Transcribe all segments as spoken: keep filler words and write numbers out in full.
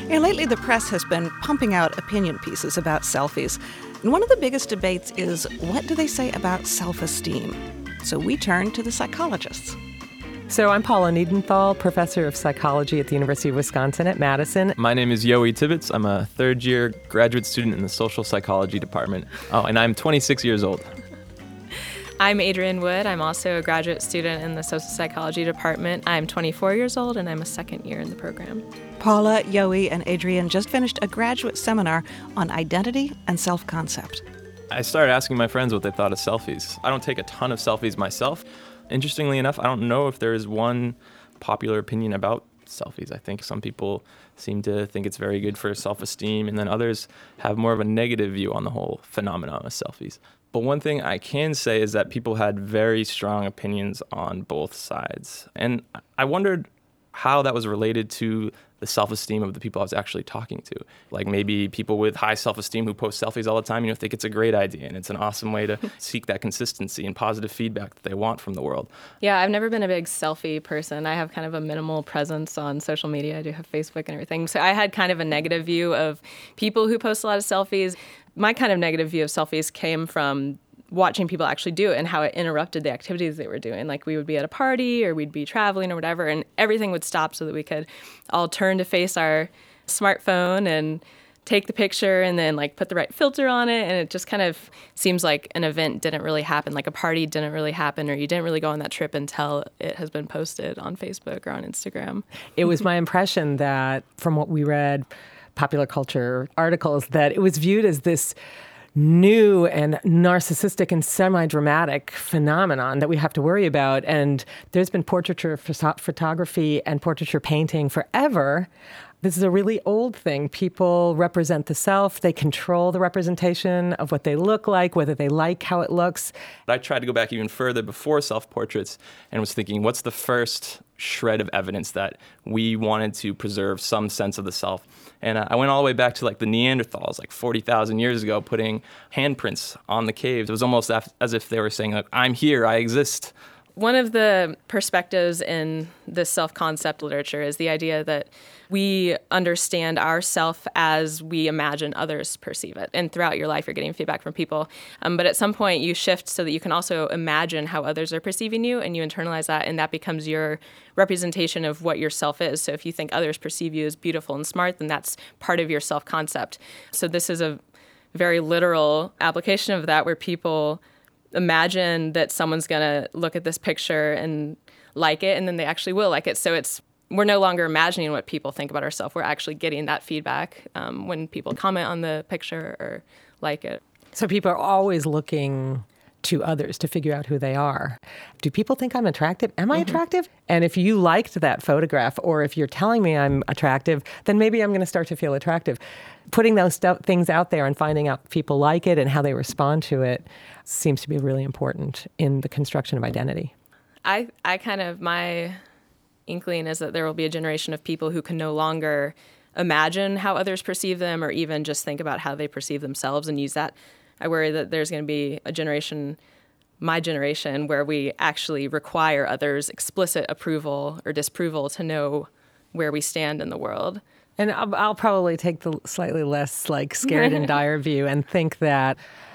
Yeah, lately the press has been pumping out opinion pieces about selfies. And one of the biggest debates is, what do they say about self-esteem? So we turn to the psychologists. So I'm Paula Niedenthal, professor of psychology at the University of Wisconsin at Madison. My name is Yoey Tibbetts. I'm a third-year graduate student in the social psychology department. Oh, and I'm twenty-six years old. I'm Adrienne Wood. I'm also a graduate student in the social psychology department. I'm twenty-four years old, and I'm a second year in the program. Paula, Yoey, and Adrienne just finished a graduate seminar on identity and self-concept. I started asking my friends what they thought of selfies. I don't take a ton of selfies myself. Interestingly enough, I don't know if there is one popular opinion about selfies. I think some people seem to think it's very good for self-esteem, and then others have more of a negative view on the whole phenomenon of selfies. But one thing I can say is that people had very strong opinions on both sides. And I wondered how that was related to the self-esteem of the people I was actually talking to. Like maybe people with high self-esteem who post selfies all the time, you know, think it's a great idea and it's an awesome way to seek that consistency and positive feedback that they want from the world. Yeah, I've never been a big selfie person. I have kind of a minimal presence on social media. I do have Facebook and everything. So I had kind of a negative view of people who post a lot of selfies. My kind of negative view of selfies came from watching people actually do it and how it interrupted the activities they were doing. Like we would be at a party or we'd be traveling or whatever, and everything would stop so that we could all turn to face our smartphone and take the picture and then like put the right filter on it. And it just kind of seems like an event didn't really happen, like a party didn't really happen, or you didn't really go on that trip until it has been posted on Facebook or on Instagram. It was my impression that from what we read, popular culture articles, that it was viewed as this new and narcissistic and semi-dramatic phenomenon that we have to worry about. And there's been portraiture photo- photography and portraiture painting forever. This is a really old thing. People represent the self. They control the representation of what they look like, whether they like how it looks. I tried to go back even further before self-portraits and was thinking, what's the first shred of evidence that we wanted to preserve some sense of the self? And uh, I went all the way back to like the Neanderthals, like forty thousand years ago, putting handprints on the caves. It was almost as if they were saying, like, I'm here, I exist. One of the perspectives in the self-concept literature is the idea that we understand ourself as we imagine others perceive it. And throughout your life, you're getting feedback from people. Um, but at some point, you shift so that you can also imagine how others are perceiving you, and you internalize that, and that becomes your representation of what your self is. So if you think others perceive you as beautiful and smart, then that's part of your self-concept. So this is a very literal application of that, where people imagine that someone's going to look at this picture and like it, and then they actually will like it. So it's we're no longer imagining what people think about ourselves. We're actually getting that feedback um, when people comment on the picture or like it. So people are always looking to others to figure out who they are. Do people think I'm attractive? Am I mm-hmm. attractive? And if you liked that photograph, or if you're telling me I'm attractive, then maybe I'm going to start to feel attractive. Putting those st- things out there and finding out if people like it and how they respond to it seems to be really important in the construction of identity. I, I kind of, my inkling is that there will be a generation of people who can no longer imagine how others perceive them, or even just think about how they perceive themselves and use that. I worry that there's going to be a generation, my generation, where we actually require others' explicit approval or disapproval to know where we stand in the world. And I'll, I'll probably take the slightly less like scared and dire view and think that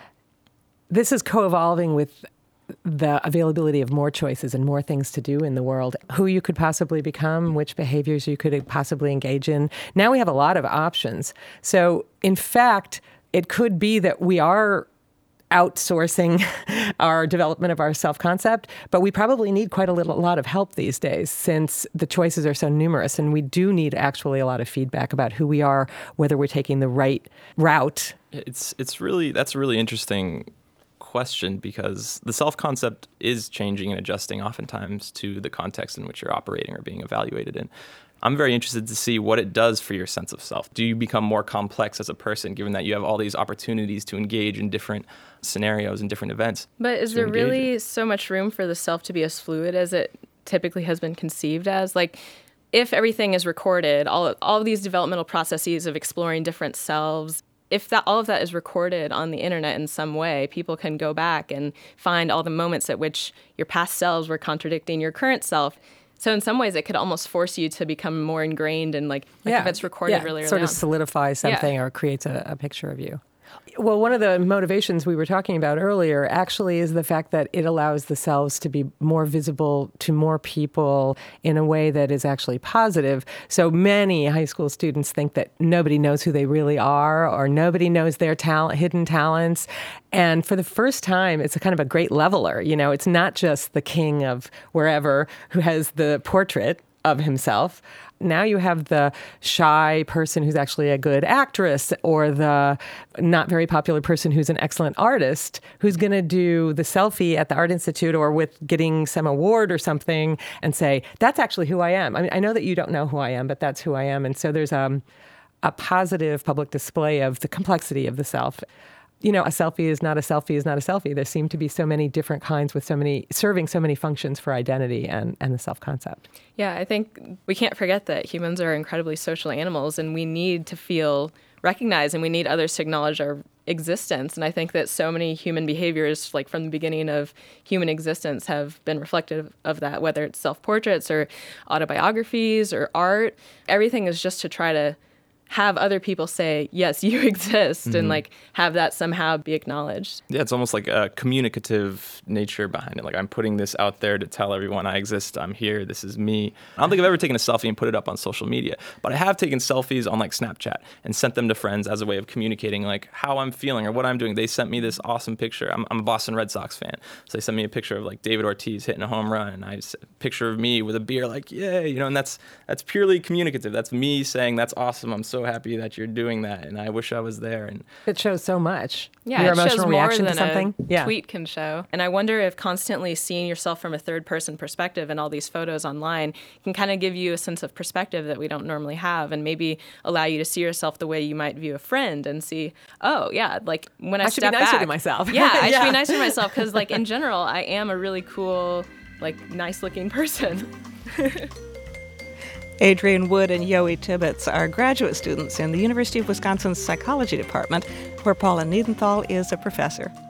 this is co-evolving with the availability of more choices and more things to do in the world, who you could possibly become, which behaviors you could possibly engage in. Now we have a lot of options. So in fact, it could be that we are outsourcing our development of our self-concept, but we probably need quite a little, a lot of help these days, since the choices are so numerous, and we do need actually a lot of feedback about who we are, whether we're taking the right route. It's it's really that's a really interesting question, because the self-concept is changing and adjusting oftentimes to the context in which you're operating or being evaluated in. I'm very interested to see what it does for your sense of self. Do you become more complex as a person, given that you have all these opportunities to engage in different scenarios and different events? But is there really so much room for the self to be as fluid as it typically has been conceived as? Like, if everything is recorded, all all of these developmental processes of exploring different selves, if that all of that is recorded on the internet in some way, people can go back and find all the moments at which your past selves were contradicting your current self. So in some ways, it could almost force you to become more ingrained and like, like yeah. if it's recorded yeah. really early sort of on. solidifies something Yeah. or creates a, a picture of you. Well, one of the motivations we were talking about earlier actually is the fact that it allows the selves to be more visible to more people in a way that is actually positive. So many high school students think that nobody knows who they really are or nobody knows their talent, hidden talents. And for the first time, it's a kind of a great leveler. You know, it's not just the king of wherever who has the portrait of himself. Now you have the shy person who's actually a good actress or the not very popular person who's an excellent artist who's going to do the selfie at the Art Institute or with getting some award or something and say, that's actually who I am. I mean, I know that you don't know who I am, but that's who I am. And so there's um, a positive public display of the complexity of the self. You know, a selfie is not a selfie is not a selfie. There seem to be so many different kinds with so many, serving so many functions for identity and, and the self-concept. Yeah, I think we can't forget that humans are incredibly social animals and we need to feel recognized and we need others to acknowledge our existence. And I think that so many human behaviors, like from the beginning of human existence, have been reflective of that, whether it's self-portraits or autobiographies or art. Everything is just to try to have other people say, yes, you exist, mm-hmm. and like have that somehow be acknowledged. Yeah, it's almost like a communicative nature behind it. Like I'm putting this out there to tell everyone I exist, I'm here, this is me. I don't think I've ever taken a selfie and put it up on social media, but I have taken selfies on like Snapchat and sent them to friends as a way of communicating like how I'm feeling or what I'm doing. They sent me this awesome picture. I'm, I'm a Boston Red Sox fan, so they sent me a picture of like David Ortiz hitting a home run, and I a picture of me with a beer, like yay, you know. And that's that's purely communicative. That's me saying that's awesome. I'm so happy that you're doing that, and I wish I was there. And it shows so much. Yeah, your it emotional shows more reaction than to something. a yeah. tweet can show. And I wonder if constantly seeing yourself from a third-person perspective and all these photos online can kind of give you a sense of perspective that we don't normally have, and maybe allow you to see yourself the way you might view a friend and see, oh yeah, like when I, I should step be nicer back, to myself. Yeah, I yeah. should be nicer to myself because, like in general, I am a really cool, like nice-looking person. Adrienne Wood and Yowie Tibbetts are graduate students in the University of Wisconsin's psychology department, where Paula Niedenthal is a professor.